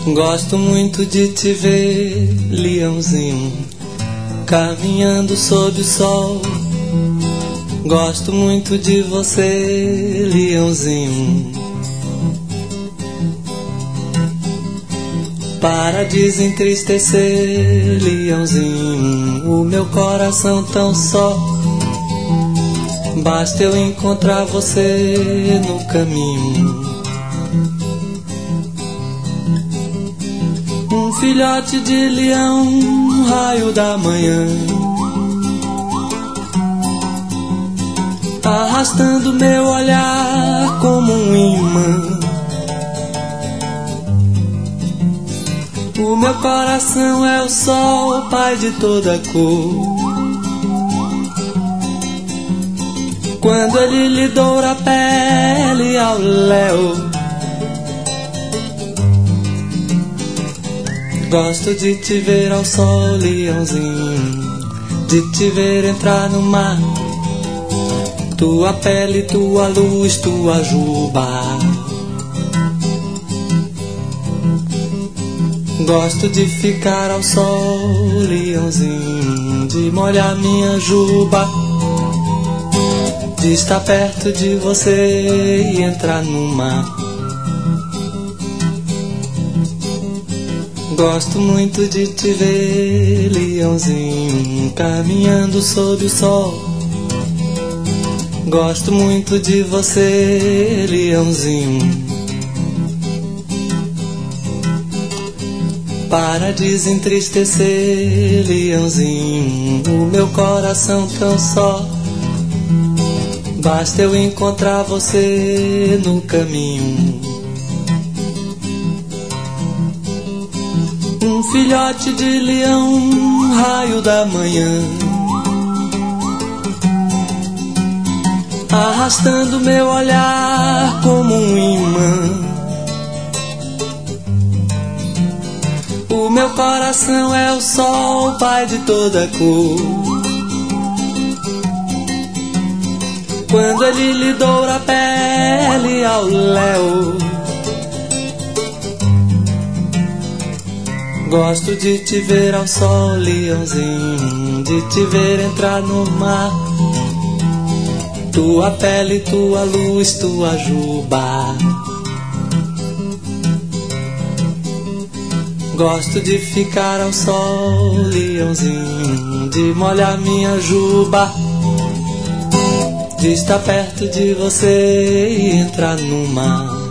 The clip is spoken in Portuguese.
Gosto muito de te ver, leãozinho, caminhando sob o sol. Gosto muito de você, leãozinho. Para desentristecer, leãozinho, o meu coração tão só. Basta eu encontrar você no caminho. Um filhote de leão, raio da manhã, arrastando meu olhar como um imã. O meu coração é o sol, pai de toda cor. Quando ele lhe doura a pele ao léu, gosto de te ver ao sol, leãozinho, de te ver entrar no mar. Tua pele, tua luz, tua juba. Gosto de ficar ao sol, leãozinho, de molhar minha juba, de estar perto de você e entrar no mar. Gosto muito de te ver, leãozinho, caminhando sob o sol. Gosto muito de você, leãozinho. Para desentristecer, leãozinho, o meu coração tão só. Basta eu encontrar você no caminho. Um filhote de leão, raio da manhã, arrastando meu olhar como um imã. O meu coração é o sol, pai de toda cor. Quando ele lhe doura a pele ao léu, gosto de te ver ao sol, leãozinho, de te ver entrar no mar. Tua pele, tua luz, tua juba. Gosto de ficar ao sol, leãozinho, de molhar minha juba, de estar perto de você e entrar no mar.